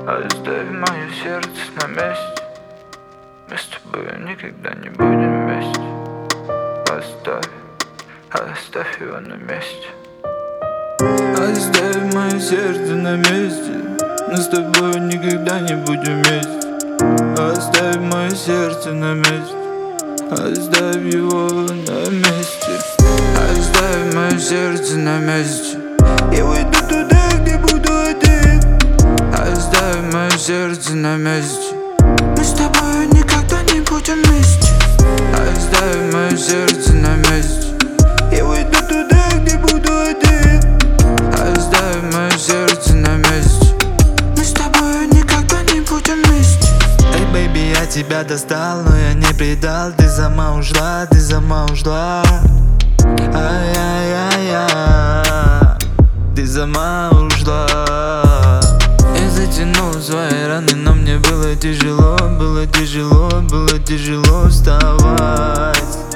Оставь мое сердце на месте. Мы с тобой никогда не будем вместе. Оставь его на месте. Оставь мое сердце на месте. Мы с тобой никогда не будем вместе. Оставь мое сердце на месте. Оставь его на месте. Оставь мое сердце на месте. Я уйду туда, где буду один. Оставь мое сердце на месте. Мы с тобой никогда не будем вместе. Оставь мое сердце на месте. Я уйду туда, где буду один. Оставь мое сердце на месте. Мы с тобой никогда не будем вместе. Эй, бэйби, я тебя достал, но я не предал. Ты сама ушла, ты сама ушла. Ай-яй-яй-яй, ты сама ушла. Я затянул свои раны, но мне было тяжело, было тяжело, было тяжело вставать.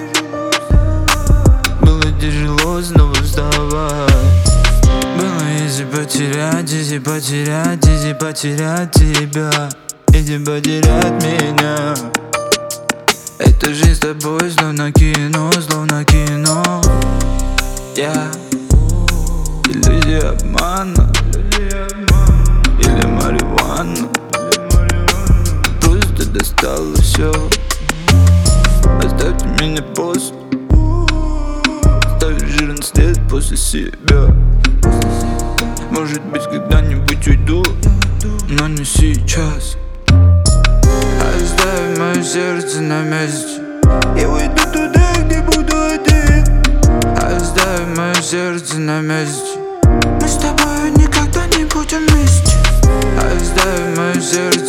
Было тяжело снова вставать. Было если потерять, если потерять, если потерять тебя, если потерять меня. Эта жизнь с тобой словно кино, словно кино. Иллюзия обмана или марихуана. Просто достало все. Оставьте меня после. Оставь жирный след после себя. Может быть, когда-нибудь уйду, но не сейчас. Оставь мое сердце на месте. Я уйду туда, где буду один. Оставь мое сердце на месте. Мы с тобой никогда не будем вместе. Оставь мое сердце